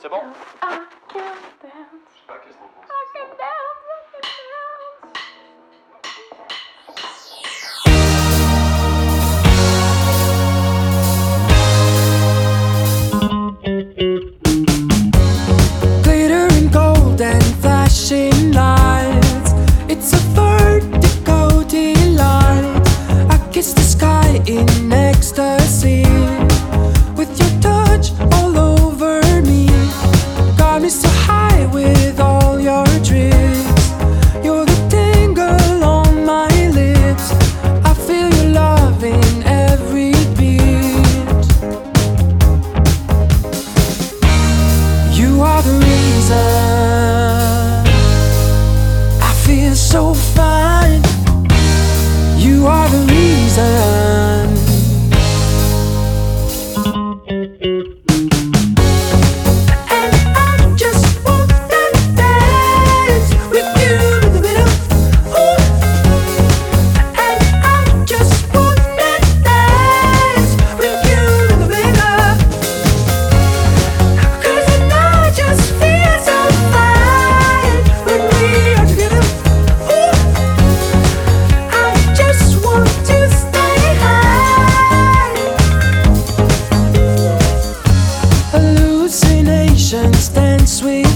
C'est bon? I can dance. Je sais pas qu'est-ce qu'on pense. I can dance. I can dance. Glittering gold and flashing lights. It's a vertigo delight. I kiss the sky in ecstasy. With your touch all over me. Got me so high with all your tricks. You're the tingle on my lips. I feel your love in every beat. You are the reason I feel so fine. You are the reason. And I just wanna dance with you in the middle. Ooh. And I just wanna dance with you in the middle. 'Cause the night just feels so fine when we are together. Ooh. I just want to stay high. Hallucinations dance with